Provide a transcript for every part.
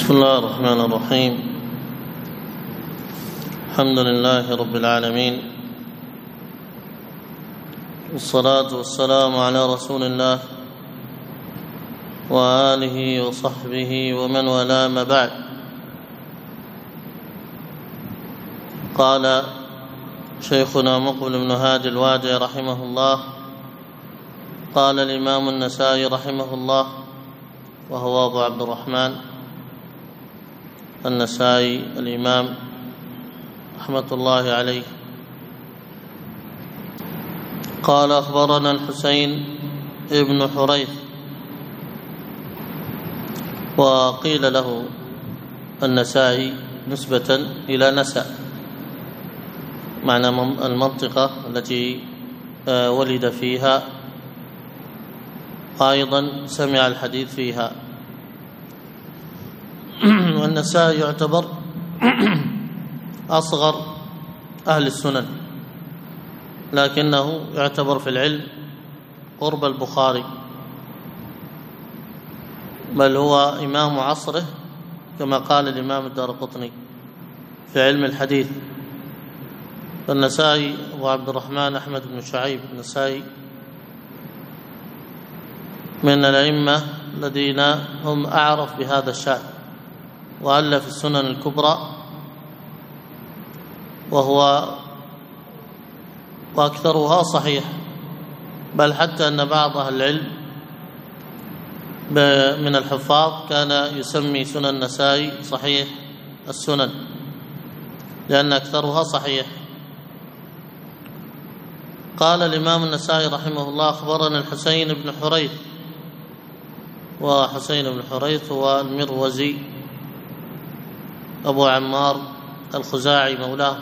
بسم الله الرحمن الرحيم. الحمد لله رب العالمين، والصلاة والسلام على رسول الله وآله وصحبه ومن والاه، ما بعد. قال شيخنا مقبل بن هادي الوادي رحمه الله: قال الإمام النسائي رحمه الله، وهو أبو عبد الرحمن النسائي الإمام رحمة الله عليه، قال: أخبرنا الحسين ابن حريث، وقيل له النسائي نسبة إلى نسأ، معنى المنطقة التي ولد فيها، أيضا سمع الحديث فيها. والنسائي يعتبر أصغر أهل السنن، لكنه يعتبر في العلم قرب البخاري، بل هو إمام عصره كما قال الإمام الدارقطني في علم الحديث. فالنسائي أبو عبد الرحمن أحمد بن شعيب النسائي من الأئمة الذين هم أعرف بهذا الشأن، وألف السنن الكبرى، وأكثرها صحيح، بل حتى أن بعض أهل العلم من الحفاظ كان يسمي سنن النسائي صحيح السنن، لأن أكثرها صحيح. قال الإمام النسائي رحمه الله: أخبرنا الحسين بن حريث، وحسين بن حريث هو المروزي أبو عمار الخزاعي، مولاه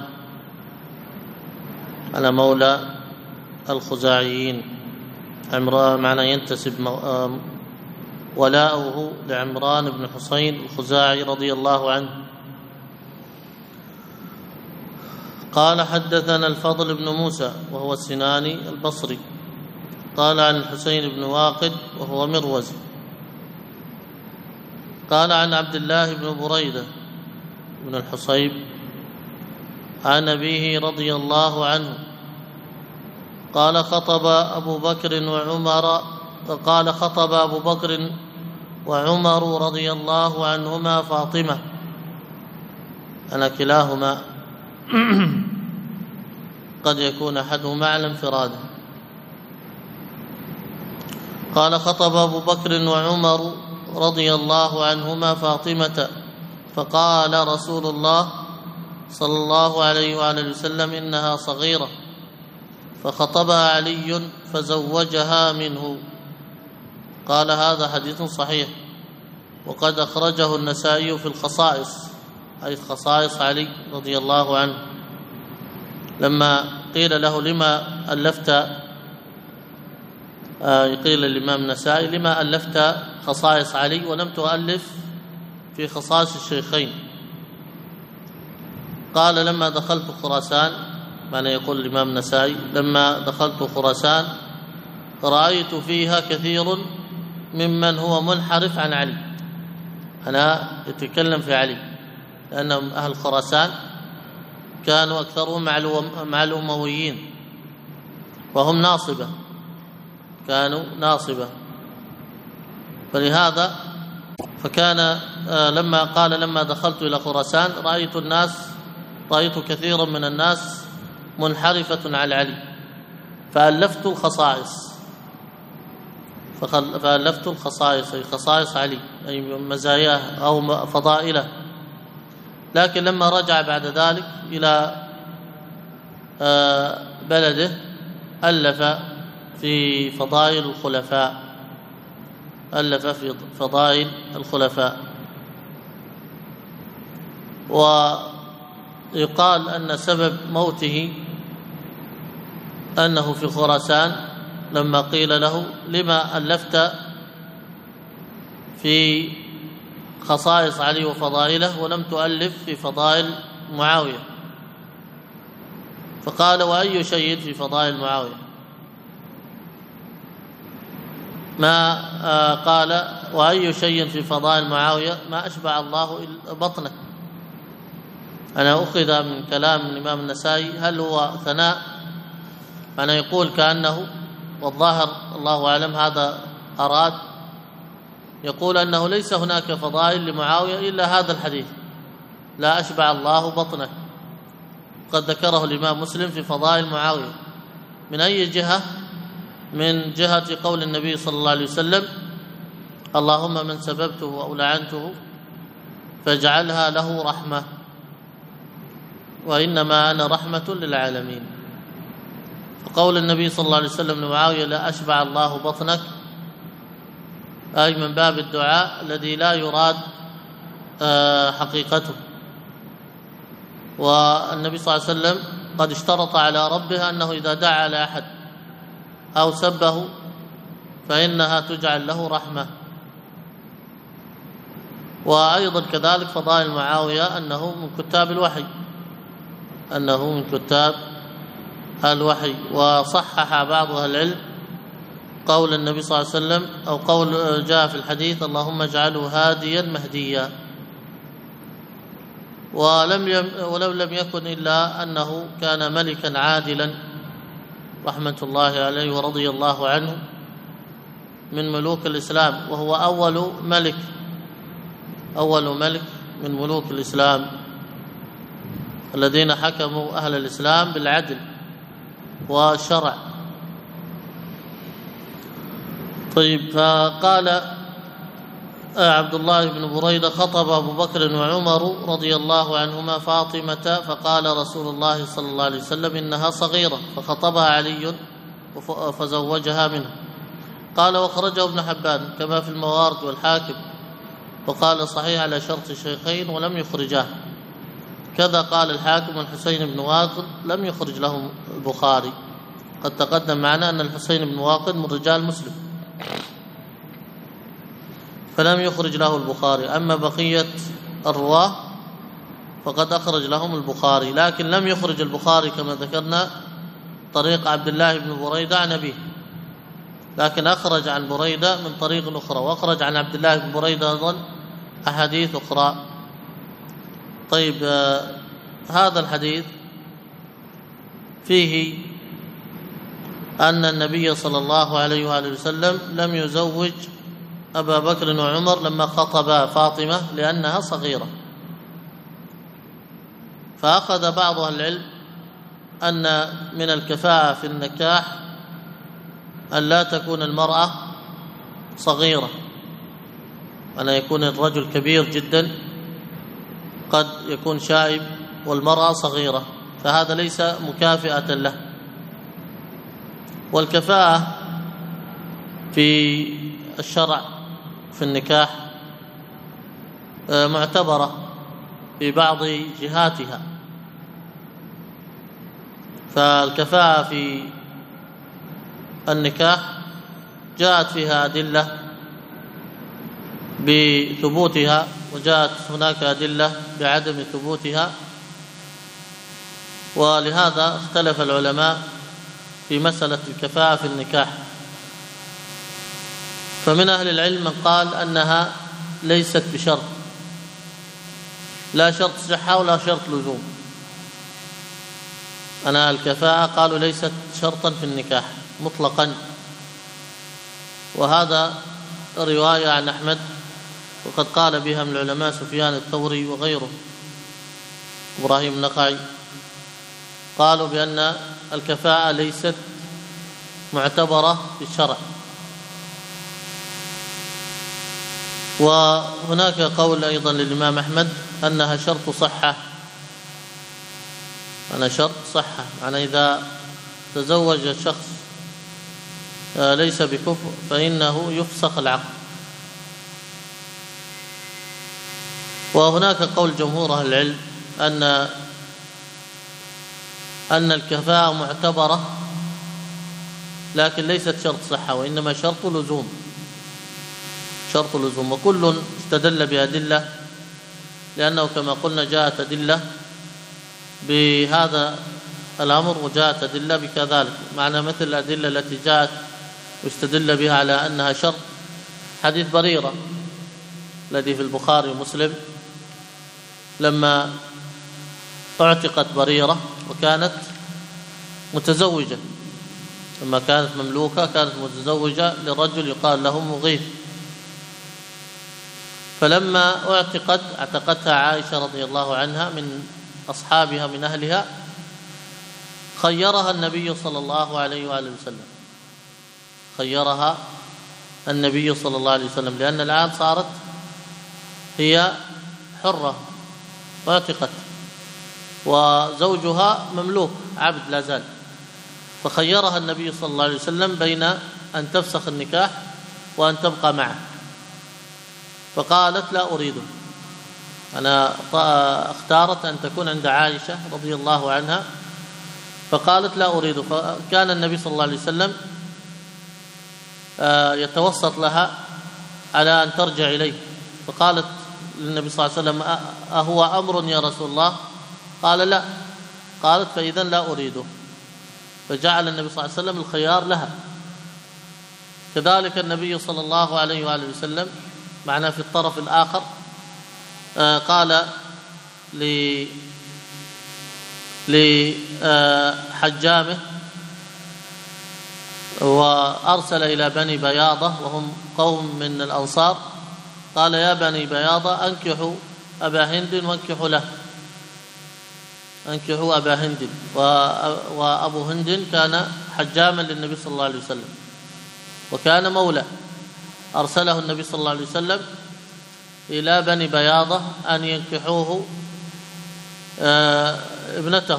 على مولى الخزاعيين، معنى ينتسب ولاؤه لعمران بن حسين الخزاعي رضي الله عنه. قال: حدثنا الفضل بن موسى، وهو السناني البصري، قال عن الحسين بن واقد، وهو مروزي، قال عن عبد الله بن بريدة بن الحصيب عن أبيه رضي الله عنه قال: خطب أبو بكر وعمر رضي الله عنهما فاطمة، أنا كلاهما قد يكون أحدهما على انفراده. قال: خطب أبو بكر وعمر رضي الله عنهما فاطمة، فقال رسول الله صلى الله عليه وآله وسلم: إنها صغيرة. فخطبها علي فزوجها منه. قال: هذا حديث صحيح، وقد أخرجه النسائي في الخصائص، أي خصائص علي رضي الله عنه، لما قيل له: لما ألفت، قيل الإمام النسائي: لما ألفت خصائص علي ولم تؤلف في خصائص الشيخين؟ قال: لما دخلت خراسان، معنى يقول الإمام النسائي: لما دخلت خراسان رأيت فيها كثير ممن هو منحرف عن علي. أنا يتكلم في علي، لأنهم أهل خراسان كانوا أكثرهم مع الأمويين، وهم ناصبة، كانوا ناصبة، فلهذا فكان لما قال: لما دخلت إلى خراسان رأيت كثيرا من الناس منحرفة عن علي، فألفت الخصائص، أي خصائص علي، أي مزاياه أو فضائله. لكن لما رجع بعد ذلك إلى بلده ألف في فضائل الخلفاء، ويقال أن سبب موته أنه في خراسان لما قيل له: لما ألفت في خصائص علي وفضائله ولم تؤلف في فضائل معاوية؟ فقال: وأي شيء في فضائل معاوية؟ ما قال وأي شيء في فضائل معاوية ما أشبع الله بطنه. أنا أخذ من كلام الإمام النسائي هل هو ثناء؟ أنا يقول كأنه، والظاهر الله أعلم هذا أراد، يقول أنه ليس هناك فضائل لمعاوية إلا هذا الحديث لا أشبع الله بطنه، قد ذكره الإمام مسلم في فضائل معاوية. من أي جهة؟ من جهة قول النبي صلى الله عليه وسلم اللهم من سببته أو لعنته فاجعلها له رحمة، وإنما أنا رحمة للعالمين. فقول النبي صلى الله عليه وسلم لمعاوية لا أشبع الله بطنك أي من باب الدعاء الذي لا يراد حقيقته. والنبي صلى الله عليه وسلم قد اشترط على ربه أنه إذا دعا على أحد أو سبه فإنها تجعل له رحمة. وأيضا كذلك فضائل معاوية أنه من كتاب الوحي، أنه من كتاب الوحي. وصحح بعض أهل العلم قول النبي صلى الله عليه وسلم أو قول جاء في الحديث اللهم اجعله هاديا مهديا، ولو لم يكن إلا أنه كان ملكا عادلا رحمة الله عليه ورضي الله عنه من ملوك الإسلام، وهو أول ملك من ملوك الإسلام الذين حكموا أهل الإسلام بالعدل والشرع. طيب، فقال عبد الله بن بريدة خطب أبو بكر وعمر رضي الله عنهما فاطمة فقال رسول الله صلى الله عليه وسلم إنها صغيرة، فخطبها علي فزوجها منه. قال وخرجه ابن حبان كما في الموارد والحاكم، وقال صحيح على شرط الشيخين ولم يخرجاه. كذا قال الحاكم الحسين بن واقد لم يخرج له البخاري، قد تقدم معنا أن الحسين بن واقد من رجال مسلم فلم يخرج له البخاري. أما بقية الرواه فقد أخرج لهم البخاري، لكن لم يخرج البخاري كما ذكرنا طريق عبد الله بن بريدة عن أبيه، لكن أخرج عن بريدة من طريق أخرى، وأخرج عن عبد الله بن بريدة أيضا أحاديث أخرى. طيب، هذا الحديث فيه أن النبي صلى الله عليه وآله وسلم لم يزوج أبا بكر وعمر لما خطبا فاطمة لأنها صغيرة. فأخذ بعض أهل العلم أن من الكفاءة في النكاح أن لا تكون المرأة صغيرة، أن يكون الرجل كبير جدا قد يكون شائب والمرأة صغيرة، فهذا ليس مكافئة له. والكفاءة في الشرع في النكاح معتبرة في بعض جهاتها، فالكفاءة في النكاح جاءت فيها أدلة بثبوتها، وجاءت هناك أدلة بعدم ثبوتها، ولهذا اختلف العلماء في مسألة الكفاءة في النكاح. فمن أهل العلم من قال أنها ليست بشرط، لا شرط صحة ولا شرط لزوم، أنا الكفاءة قالوا ليست شرطا في النكاح مطلقا. وهذا رواية عن أحمد، وقد قال بها من العلماء سفيان الثوري وغيره، إبراهيم النخعي، قالوا بأن الكفاءة ليست معتبرة في الشرع. وهناك قول أيضا للإمام أحمد أنها شرط صحة، أنا شرط صحة، يعني إذا تزوج الشخص ليس بكفء فإنه يفسخ العقد. وهناك قول جمهور أهل العلم أن الكفاءة معتبرة لكن ليست شرط صحة، وإنما شرط لزوم، شرط لزوم. وكل استدل بأدلة، لأنه كما قلنا جاءت أدلة بهذا الأمر وجاءت أدلة بكذلك، معنى مثل الأدلة التي جاءت واستدل بها على أنها شرط حديث بريرة الذي في البخاري ومسلم، لما اعتقت بريرة وكانت متزوجة، لما كانت مملوكة كانت متزوجة لرجل يقال له مغيث، فلما اعتقتها عائشة رضي الله عنها من أصحابها من أهلها، خيرها النبي صلى الله عليه وآله وسلم، خيرها النبي صلى الله عليه وسلم، لأن الآن صارت هي حرة واعتقت وزوجها مملوك عبد لا زال، فخيرها النبي صلى الله عليه وسلم بين أن تفسخ النكاح وأن تبقى معه، فقالت لا أريده، أنا اختارت أن تكون عند عائشة رضي الله عنها، فقالت لا أريده، فكان النبي صلى الله عليه وسلم يتوسط لها على أن ترجع إليه، فقالت للنبي صلى الله عليه وسلم أهو أمر يا رسول الله؟ قال لا، قالت فإذا لا أريده، فجعل النبي صلى الله عليه وسلم الخيار لها. كذلك النبي صلى الله عليه وآله وسلم معنا في الطرف الآخر قال لحجامه وأرسل إلى بني بياضة وهم قوم من الأنصار، قال يا بني بياضة أنكحوا أبا هند وانكحوا له، أنكحوا أبا هند، وأبو هند كان حجاما للنبي صلى الله عليه وسلم وكان مولى، أرسله النبي صلى الله عليه وسلم إلى بني بياضة أن ينكحوه ابنته،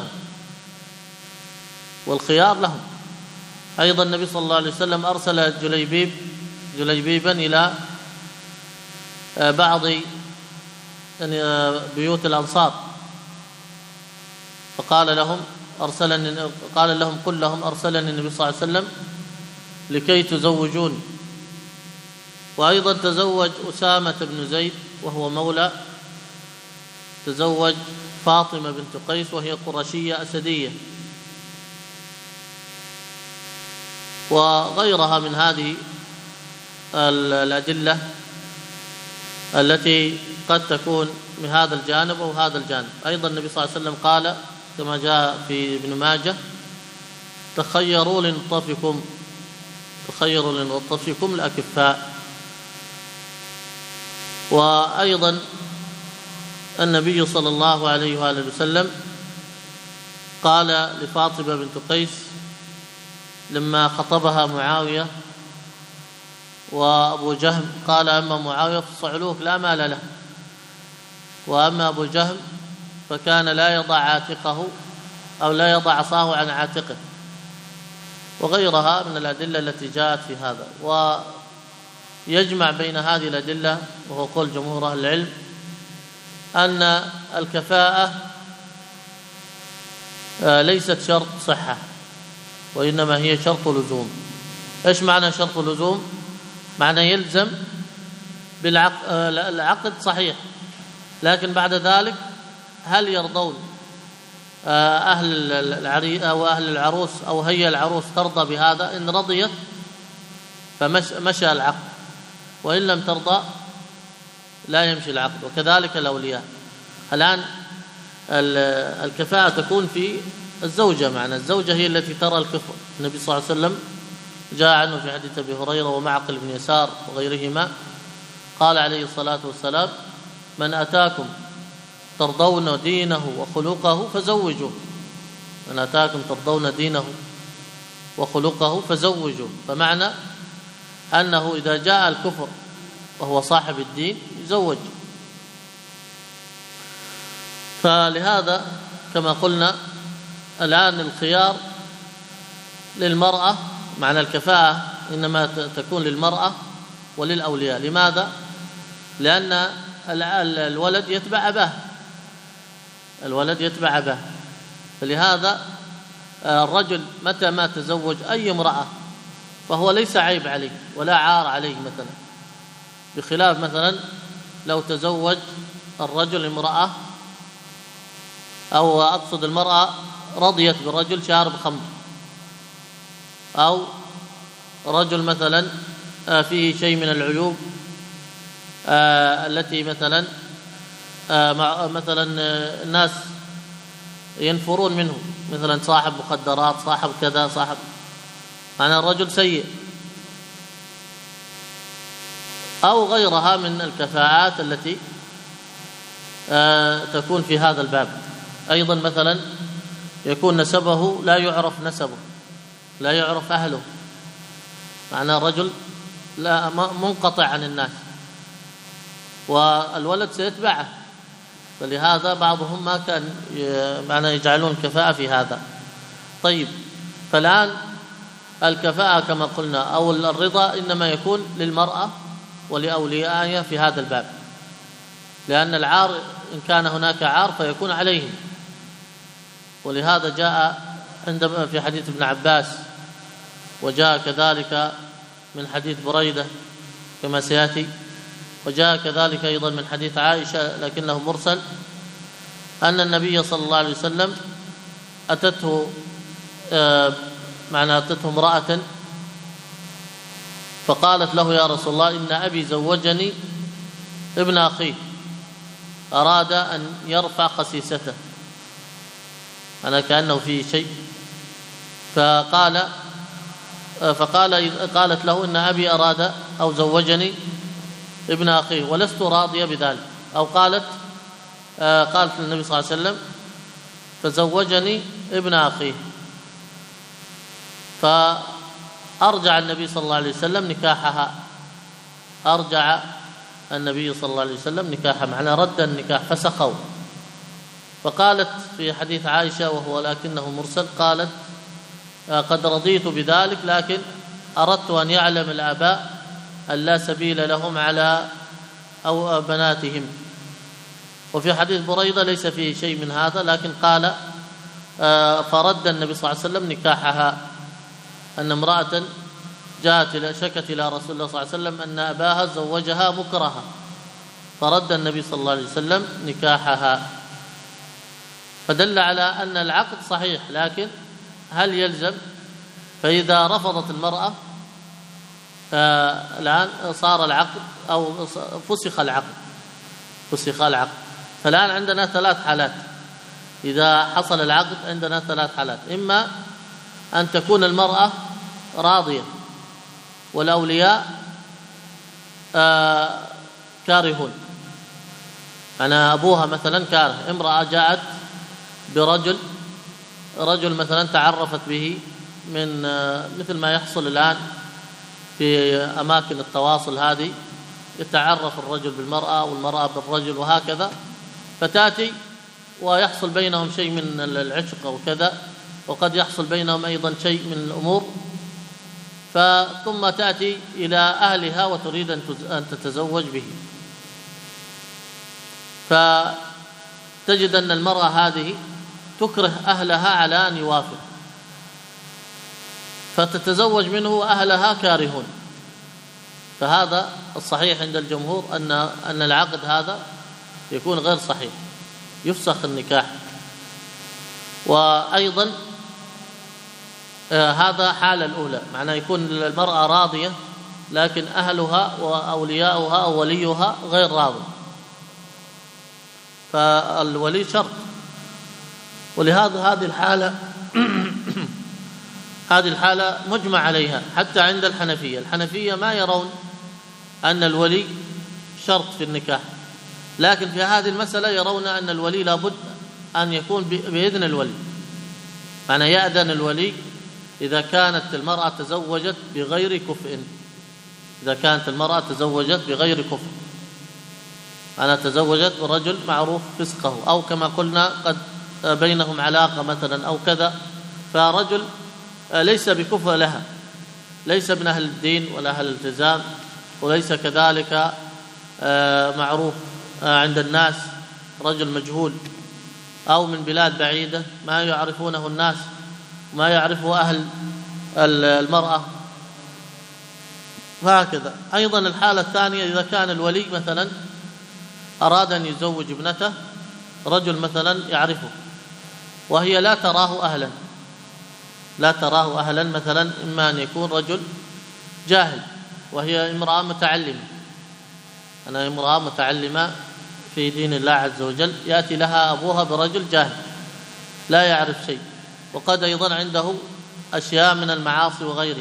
والخيار لهم. أيضا النبي صلى الله عليه وسلم أرسل جليبيبا إلى بعض بيوت الأنصار، فقال لهم قال لهم قل لهم أرسلني النبي صلى الله عليه وسلم لكي تزوجون. وأيضا تزوج أسامة بن زيد وهو مولى، تزوج فاطمة بنت قيس وهي قرشية أسدية، وغيرها من هذه الأدلة التي قد تكون من هذا الجانب أو هذا الجانب. أيضا النبي صلى الله عليه وسلم قال كما جاء في ابن ماجه تخيروا لنطفكم الأكفاء. وأيضا النبي صلى الله عليه وآله وسلم قال لفاطمة بنت قيس لما خطبها معاوية وأبو جهم، قال أما معاوية فصعلوك لا مال له، وأما أبو جهم فكان لا يضع عاتقه أو لا يضع عصاه عن عاتقه، وغيرها من الأدلة التي جاءت في هذا. ويجمع بين هذه الأدلة وهو قول جمهور أهل العلم أن الكفاءة ليست شرط صحة، وإنما هي شرط لزوم. إيش معنى شرط لزوم؟ معنى يلزم العقد صحيح، لكن بعد ذلك هل يرضون أهل العريس أو أهل العروس أو هي العروس ترضى بهذا؟ إن رضيت فمشى العقد، وإن لم ترضى لا يمشي العقد. وكذلك الأولياء. الآن الكفاءة تكون في الزوجة، معنى الزوجة هي التي ترى الكفر. النبي صلى الله عليه وسلم جاء عنه في حديث أبي هريرة ومعقل بن يسار وغيرهما قال عليه الصلاة والسلام من أتاكم ترضون دينه وخلقه فزوجوه، من أتاكم ترضون دينه وخلقه فزوجوه. فمعنى أنه إذا جاء الكفر وهو صاحب الدين يزوج. فلهذا كما قلنا الآن الخيار للمرأة، معنى الكفاءة إنما تكون للمرأة وللأولياء. لماذا؟ لأن الولد يتبع أباه، الولد يتبع أباه. فلهذا الرجل متى ما تزوج أي امرأة فهو ليس عيب عليه ولا عار عليه مثلا، بخلاف مثلا لو تزوج الرجل امرأة، أو أقصد المرأة رضيت بالرجل شارب خمر، أو رجل مثلا فيه شيء من العيوب التي مثلا مثلا الناس ينفرون منه، مثلا صاحب مخدرات، صاحب كذا، صاحب، معنى الرجل سيء، أو غيرها من الكفاءات التي تكون في هذا الباب. أيضا مثلا يكون نسبه لا يعرف نسبه، لا يعرف أهله، معنى الرجل لا منقطع عن الناس، والولد سيتبعه، فلهذا بعضهم ما كان معنى يجعلون كفاءة في هذا. طيب، فالآن الكفاءة كما قلنا أو الرضا إنما يكون للمرأة ولأوليائها في هذا الباب، لأن العار إن كان هناك عار فيكون عليهم، ولهذا جاء عندما في حديث ابن عباس، وجاء كذلك من حديث بريدة كما سيأتي، وجاء كذلك أيضا من حديث عائشة لكنه مرسل، أن النبي صلى الله عليه وسلم أتته امرأة فقالت له: يا رسول الله، إن أبي زوجني ابن أخيه، أراد أن يرفع خسيسته، أنا كأنه فيه شيء، قالت له: إن أبي أراد أو زوجني ابن أخيه ولست راضية بذلك، أو قالت للنبي صلى الله عليه وسلم: فزوجني ابن أخيه، فأرجع النبي صلى الله عليه وسلم نكاحها، أرجع النبي صلى الله عليه وسلم نكاحها، معنى رد النكاح، فسخوا. فقالت في حديث عائشة وهو لكنه مرسل، قالت: قد رضيت بذلك، لكن أردت أن يعلم الآباء أن لا سبيل لهم على أو بناتهم. وفي حديث بريدة ليس فيه شيء من هذا، لكن قال: فرد النبي صلى الله عليه وسلم نكاحها، أن امرأة جاءت شكت إلى رسول الله صلى الله عليه وسلم أن أباها زوجها مكرها، فرد النبي صلى الله عليه وسلم نكاحها، فدل على أن العقد صحيح، لكن هل يلزم؟ فإذا رفضت المرأة الآن صار العقد أو فسخ العقد. فالآن عندنا 3 حالات، إذا حصل العقد عندنا 3 حالات: إما أن تكون المرأة راضية والأولياء كارهون، أنا أبوها مثلا كاره، امرأة جاءت برجل مثلا تعرفت به من مثل ما يحصل الآن في أماكن التواصل هذه، يتعرف الرجل بالمرأة والمرأة بالرجل وهكذا، فتأتي ويحصل بينهم شيء من العشق وكذا، وقد يحصل بينهم أيضا شيء من الأمور، ثم تأتي إلى أهلها وتريد أن تتزوج به، فتجد أن المرأة هذه تكره أهلها على أن يوافق، فتتزوج منه وأهلها كارهون. فهذا الصحيح عند الجمهور أن العقد هذا يكون غير صحيح، يفسخ النكاح. وأيضا هذا حالة الأولى، معناه يكون المرأة راضية لكن أهلها وأولياؤها أو وليها غير راضي، فالولي شرط. ولهذا هذه الحالة مجمع عليها حتى عند الحنفية ما يرون أن الولي شرط في النكاح، لكن في هذه المسألة يرون أن الولي لابد أن يكون بإذن الولي، معنى يأذن الولي إذا كانت المرأة تزوجت بغير كفء، أنا تزوجت برجل معروف فسقه، أو كما قلنا قد بينهم علاقة مثلا أو كذا، فرجل ليس بكفء لها، ليس من أهل الدين ولا أهل الالتزام، وليس كذلك معروف عند الناس، رجل مجهول أو من بلاد بعيدة ما يعرفونه الناس وما يعرفه أهل المرأة، فهكذا. أيضا الحالة الثانية إذا كان الولي مثلا أراد أن يزوج ابنته رجل مثلا يعرفه وهي لا تراه أهلا، مثلا إما أن يكون رجل جاهل وهي امرأة متعلمة، أنا امرأة متعلمة في دين الله عز وجل، يأتي لها أبوها برجل جاهل لا يعرف شيء، وقد أيضا عنده أشياء من المعاصي وغيره،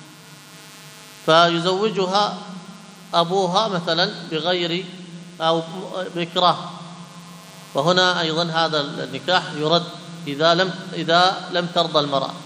فيزوجها أبوها مثلا بغير أو بإكراه، وهنا أيضا هذا النكاح يرد إذا لم ترضى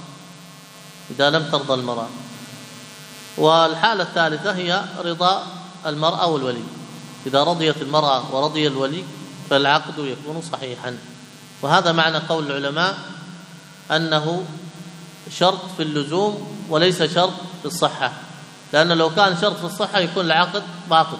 المرأة. والحالة الثالثة هي رضا المرأة والولي، إذا رضيت المرأة ورضي الولي فالعقد يكون صحيحا. وهذا معنى قول العلماء أنه شرط في اللزوم وليس شرط في الصحة، لأن لو كان شرط في الصحة يكون العقد باطل،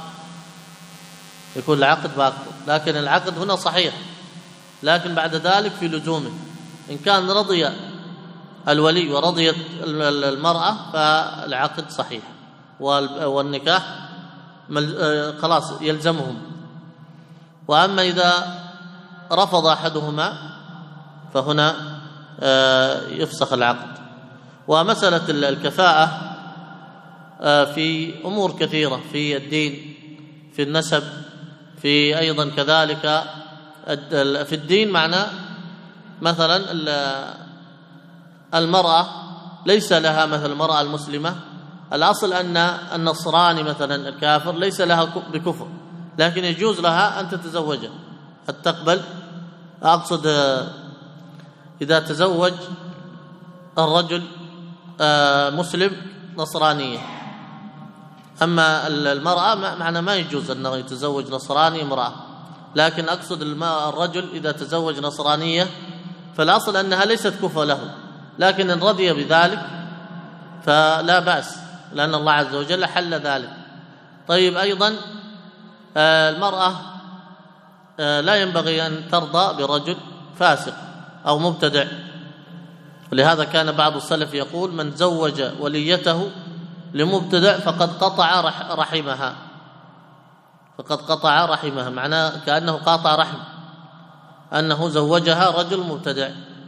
لكن العقد هنا صحيح، لكن بعد ذلك في لزومه. إن كان رضي الولي ورضيت المرأة فالعقد صحيح والنكاح خلاص يلزمهم. وأما إذا رفض أحدهما فهنا يفسخ العقد. ومسألة الكفاءة في أمور كثيرة، في الدين، في النسب، في أيضا كذلك في الدين، معنى مثلا المرأة ليس لها مثل المرأة المسلمة، الأصل أن النصراني مثلا الكافر ليس لها بكفر، لكن يجوز لها أن تتزوجه، قد تقبل. أقصد إذا تزوج الرجل مسلم نصرانية. أما المرأة معنى ما يجوز أنه يتزوج نصراني امرأة، لكن أقصد الرجل إذا تزوج نصرانية فالأصل أنها ليست كفء له، لكن إن رضي بذلك فلا بأس، لأن الله عز وجل حل ذلك. طيب أيضا المرأة لا ينبغي أن ترضى برجل فاسق أو مبتدع، ولهذا كان بعض السلف يقول: من زوج وليته لمبتدع فقد قطع رحمها، معناه كأنه قاطع رحم، أنه زوجها رجل مبتدع.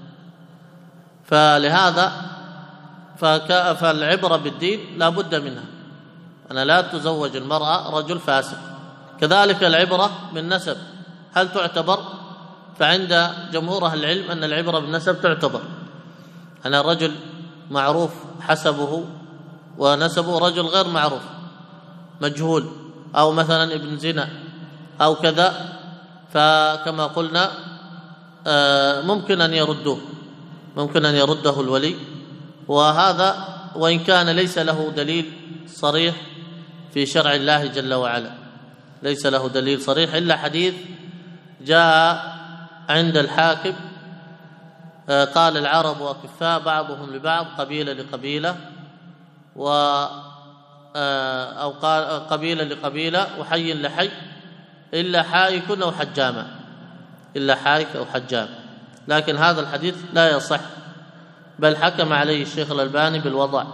فلهذا فالعبرة بالدين لا بد منها، أنا لا تزوج المرأة رجل فاسق. كذلك العبرة بالنسب، هل تعتبر؟ فعند جمهور أهل العلم أن العبرة بالنسب تعتبر، أن الرجل معروف حسبه ونسبه، رجل غير معروف مجهول أو مثلا ابن زنا أو كذا، فكما قلنا ممكن أن يرده الولي. وهذا وإن كان ليس له دليل صريح في شرع الله جل وعلا، ليس له دليل صريح إلا حديث جاء عند الحاكم: قال العرب أكفاء بعضهم لبعض، قبيلة لقبيلة، أو قال قبيلة لقبيلة وحي لحي، إلا حائك أو حجاما، لكن هذا الحديث لا يصح، بل حكم عليه الشيخ الألباني بالوضع.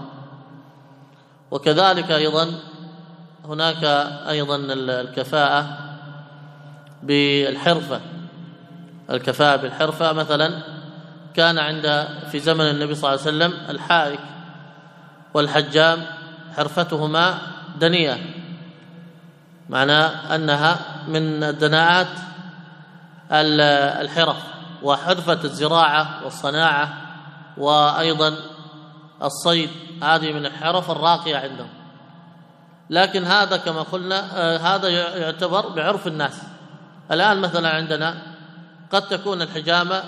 وكذلك أيضا هناك أيضا الكفاءة بالحرفة، مثلا كان في زمن النبي صلى الله عليه وسلم الحائك والحجام حرفتهما دنيئة، معناه أنها من دناءات الحرف، وحرفة الزراعة والصناعة وأيضا الصيد، هذه من الحرف الراقية عندهم. لكن هذا كما قلنا هذا يعتبر بعرف الناس. الآن مثلا عندنا قد تكون الحجامة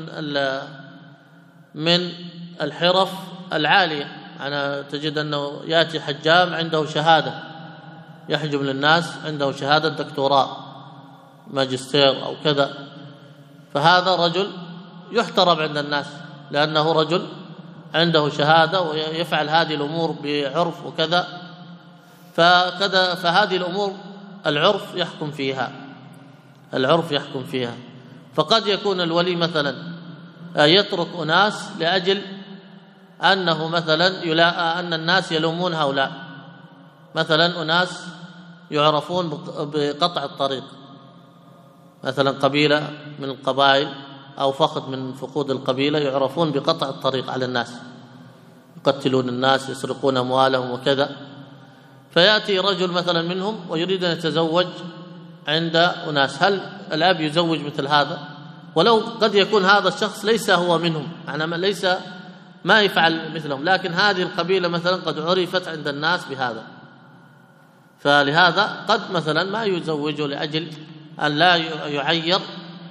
من الحرف العالية، أنا تجد أنه يأتي حجام عنده شهادة يحجم للناس، عنده شهادة دكتوراه ماجستير أو كذا، فهذا رجل يحترم عند الناس لأنه رجل عنده شهادة ويفعل هذه الأمور بعرف وكذا، فهذه الأمور العرف يحكم فيها. فقد يكون الولي مثلا يترك أناس لأجل أنه مثلا يلاقى أن الناس يلومون هؤلاء، مثلا أناس يعرفون بقطع الطريق، مثلا قبيلة من القبائل أو فخذ من فخوذ القبيلة يعرفون بقطع الطريق على الناس، يقتلون الناس، يسرقون أموالهم وكذا، فيأتي رجل مثلا منهم ويريد أن يتزوج عند أناس، هل الأب يزوج مثل هذا؟ ولو قد يكون هذا الشخص ليس هو منهم، يعني ليس ما يفعل مثلهم، لكن هذه القبيلة مثلا قد عرفت عند الناس بهذا، فلهذا قد مثلا ما يزوجه لأجل أن لا يعير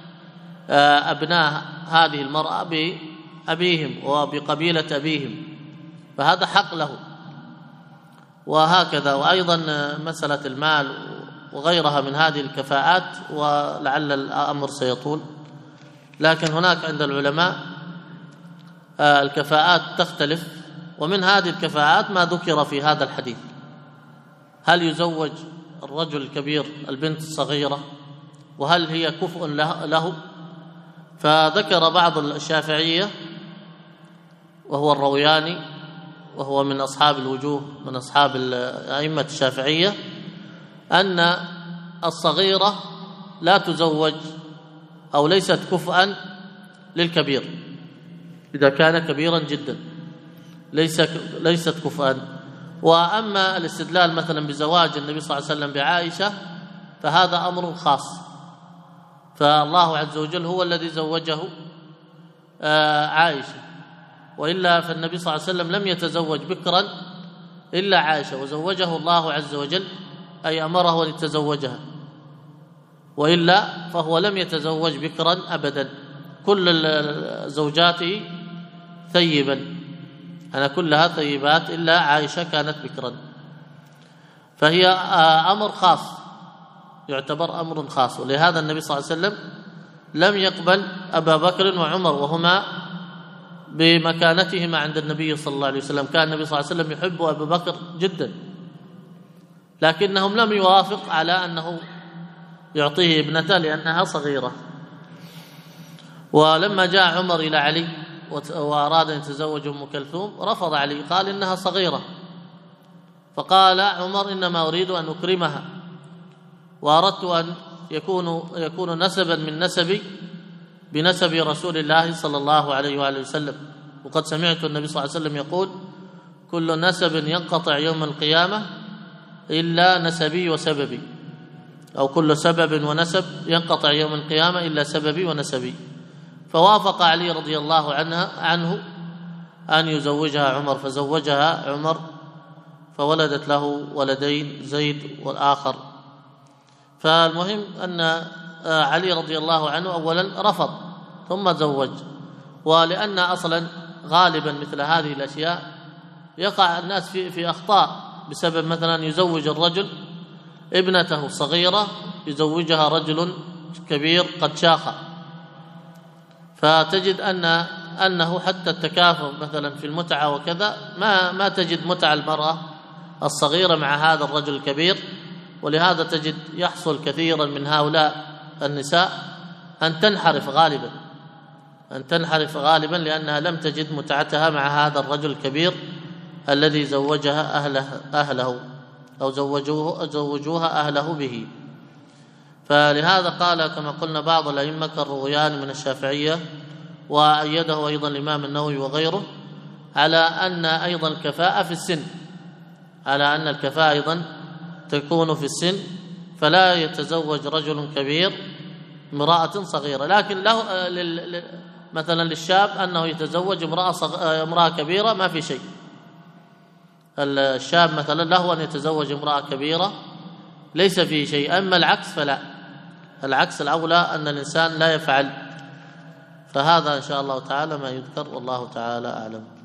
أبناء هذه المرأة بأبيهم وبقبيلة أبيهم، فهذا حق له. وهكذا. وأيضا مسألة المال وغيرها من هذه الكفاءات، ولعل الأمر سيطول، لكن هناك عند العلماء الكفاءات تختلف، ومن هذه الكفاءات ما ذكر في هذا الحديث، هل يزوج الرجل الكبير البنت الصغيرة، وهل هي كفء له؟ فذكر بعض الشافعية وهو الروياني، وهو من أصحاب الوجوه من أصحاب أئمة الشافعية، أن الصغيرة لا تزوج أو ليست كفءا للكبير، إذا كان كبيرا جدا ليست كفءا. وأما الاستدلال مثلا بزواج النبي صلى الله عليه وسلم بعائشة فهذا أمر خاص، فالله عز وجل هو الذي زوجه عائشة، وإلا فالنبي صلى الله عليه وسلم لم يتزوج بكرا إلا عائشة، وزوجه الله عز وجل أي أمره أن يتزوجها، وإلا فهو لم يتزوج بكرا أبدا، كل زوجاته ثيبا، أنا كلها ثيبات إلا عائشة كانت بكرا، فهي أمر خاص، يعتبر أمر خاص. ولهذا النبي صلى الله عليه وسلم لم يقبل أبا بكر وعمر وهما بمكانتهما عند النبي صلى الله عليه وسلم، كان النبي صلى الله عليه وسلم يحب أبا بكر جدا، لكنهم لم يوافق على أنه يعطيه ابنته لأنها صغيرة. ولما جاء عمر إلى علي وأراد أن يتزوج أم كلثوم رفض علي، قال إنها صغيرة، فقال عمر إنما أريد أن أكرمها، وأردت أن يكون نسبا من نسبي بنسب رسول الله صلى الله عليه وآله وسلم، وقد سمعت النبي صلى الله عليه وسلم يقول كل نسب ينقطع يوم القيامة إلا نسبي وسببي، أو كل سبب ونسب ينقطع يوم القيامة إلا سببي ونسبي. فوافق علي رضي الله عنه أن يزوجها عمر، فزوجها عمر فولدت له ولدين، زيد والآخر. فالمهم أن علي رضي الله عنه أولا رفض ثم زوج، ولأن أصلا غالبا مثل هذه الأشياء يقع الناس في أخطاء بسبب مثلا يزوج الرجل ابنته صغيرة يزوجها رجل كبير قد شاخ، فتجد أنه حتى التكافؤ مثلا في المتعة وكذا ما تجد متع المرأة الصغيرة مع هذا الرجل الكبير. ولهذا تجد يحصل كثيرا من هؤلاء النساء أن تنحرف غالبا لأنها لم تجد متعتها مع هذا الرجل الكبير الذي زوجها أهله أو زوجوها أهله به. فلهذا قال كما قلنا بعض الأئمة كالرويان من الشافعية، وأيده أيضا الإمام النووي وغيره، على أن أيضا الكفاءة في السن، على أن الكفاءة أيضا تكون في السن، فلا يتزوج رجل كبير امرأة صغيرة. لكن له مثلا للشاب أنه يتزوج امرأة كبيرة ما في شيء، الشاب مثلا له أن يتزوج امرأة كبيرة ليس فيه شيء. أما العكس فلا، العكس الأولى أن الإنسان لا يفعل. فهذا إن شاء الله تعالى ما يذكر، والله تعالى أعلم.